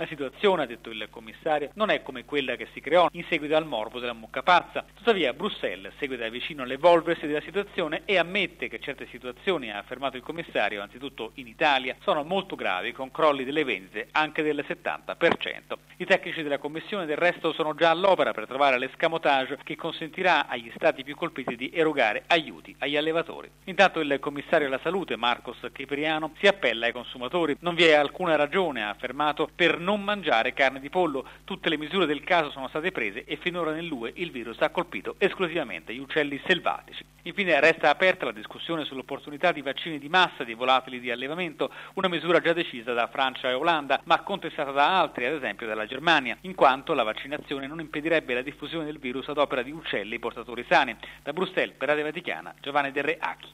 La situazione, ha detto il commissario, non è come quella che si creò in seguito al morbo della mucca pazza. Tuttavia Bruxelles segue da vicino l'evolversi della situazione e ammette che certe situazioni, ha affermato il commissario, anzitutto in Italia, sono molto gravi, con crolli delle vendite anche del 70%. I tecnici della Commissione del resto sono già all'opera per trovare l'escamotage che consentirà agli stati più colpiti di erogare aiuti agli allevatori. Intanto il commissario alla salute, Marcos Kepriano, si appella ai consumatori. Non vi è alcuna ragione, ha affermato, per non mangiare carne di pollo. Tutte le misure del caso sono state prese e finora nell'UE il virus ha colpito esclusivamente gli uccelli selvatici. Infine resta aperta la discussione sull'opportunità di vaccini di massa di volatili di allevamento, una misura già decisa da Francia e Olanda, ma contestata da altri, ad esempio dalla Germania, in quanto la vaccinazione non impedirebbe la diffusione del virus ad opera di uccelli portatori sani. Da Bruxelles, per Radio Vaticana, Giovanni Del Re Acchi.